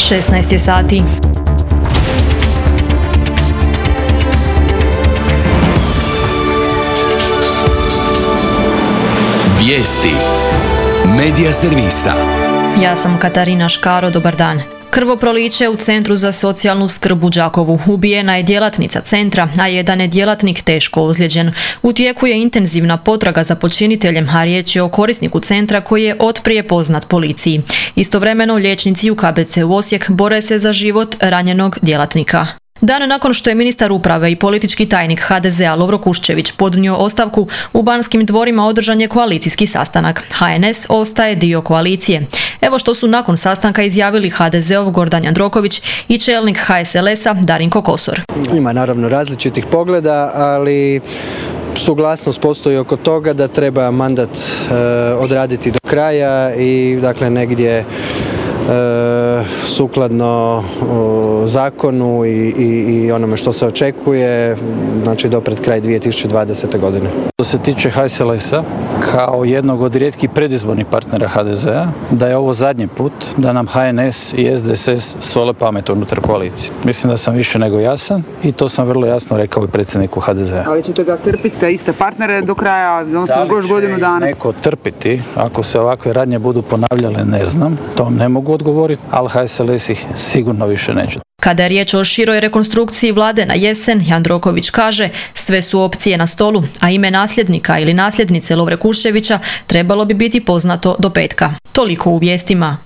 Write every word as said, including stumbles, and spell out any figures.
šesnaest je sati. Vijesti Medija servisa. Ja sam Katarina Škaro, dobar dan. Krvoproliće u Centru za socijalnu skrb u Đakovu. Ubijena je djelatnica centra, a jedan je djelatnik teško ozlijeđen. U tijeku je intenzivna potraga za počiniteljem, a riječ je o korisniku centra koji je otprije poznat policiji. Istovremeno liječnici u K B C u Osijek bore se za život ranjenog djelatnika. Dan nakon što je ministar uprave i politički tajnik H D Z-a Lovro Kuščević podnio ostavku, u Banskim dvorima održan je koalicijski sastanak. H N S ostaje dio koalicije. Evo što su nakon sastanka izjavili H D Z-ov Gordan Jandroković i čelnik H S L S-a Darinko Kosor. Ima naravno različitih pogleda, ali suglasnost postoji oko toga da treba mandat e, odraditi do kraja i dakle negdje E, sukladno o, zakonu i, i, i onome što se očekuje, znači do pred kraj dvije tisuće dvadesete. godine. Što se tiče H S L S-a, kao jednog od rijetkih predizbornih partnera H D Z-a, da je ovo zadnji put da nam H N S i S D S S sole pamet unutar koalicije. Mislim da sam više nego jasan i to sam vrlo jasno rekao i predsjedniku H D Z-a. Ali ćete ga trpiti te iste partnere do kraja, odnosno još godinu dana? Da li će neko trpiti ako se ovakve radnje budu ponavljale, ne znam, to ne mogu odgovoriti, ali H S L S ih sigurno više neće. Kada je riječ o široj rekonstrukciji vlade na jesen, Jandroković kaže sve su opcije na stolu, a ime nasljednika ili nasljednice Lovre Kuščevića trebalo bi biti poznato do petka. Toliko u vijestima.